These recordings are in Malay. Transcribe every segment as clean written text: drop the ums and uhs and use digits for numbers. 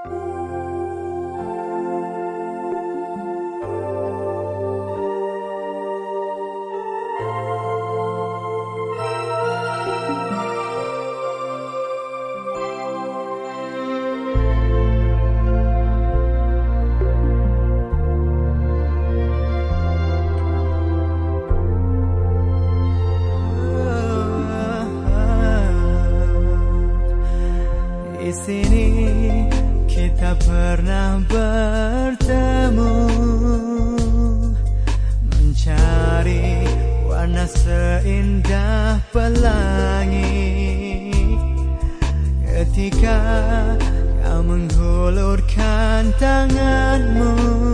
Di sini kita pernah bertemu, mencari warna seindah pelangi. Ketika kau menghulurkan tanganmu,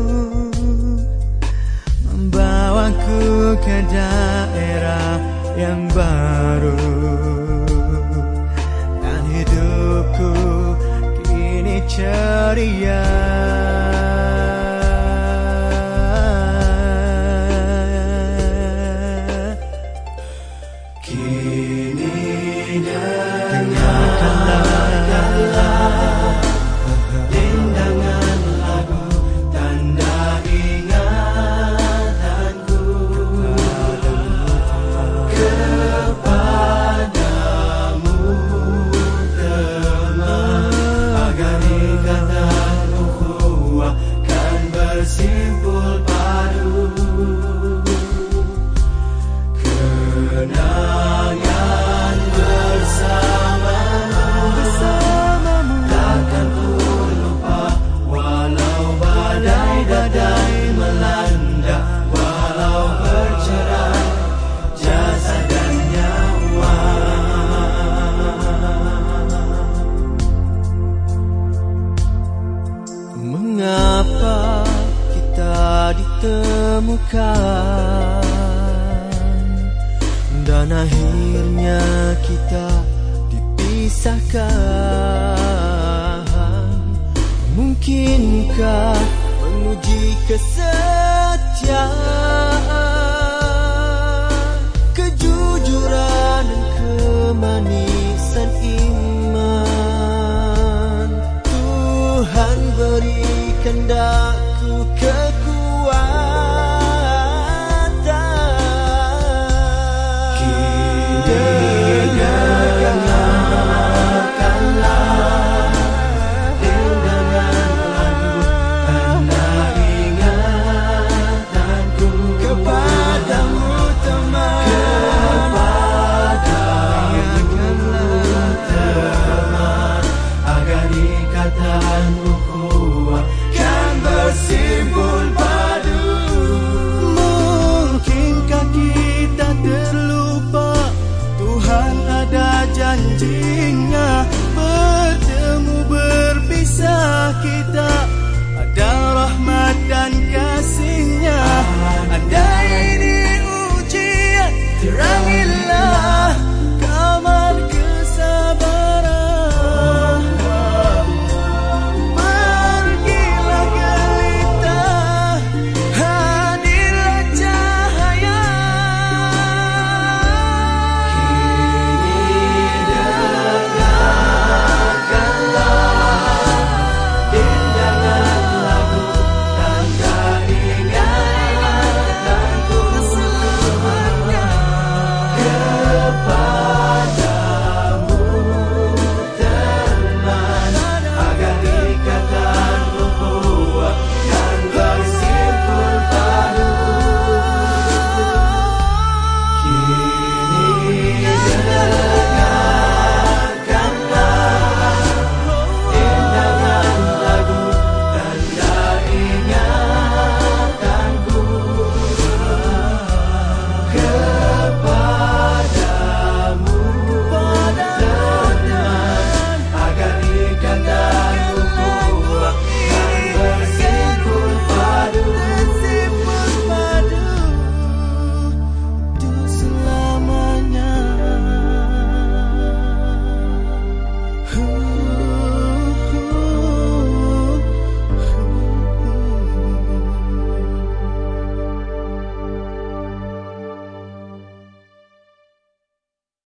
membawaku ke daerah yang baru. Hidupku kini ceria. Kini dengarkanlah dendangan lagu tanda ingatanku kepadamu. Bersimpul padu, kenangan bersamamu, takkan ku lupa. Walau badai-badai melanda, walau bercerai jasad dan nyawa. Mengapa ditemukan dan akhirnya kita dipisahkan? Mungkinkah menguji kesetiaan, kejujuran dan kemanisan iman? Tuhan berikan daku kekuatan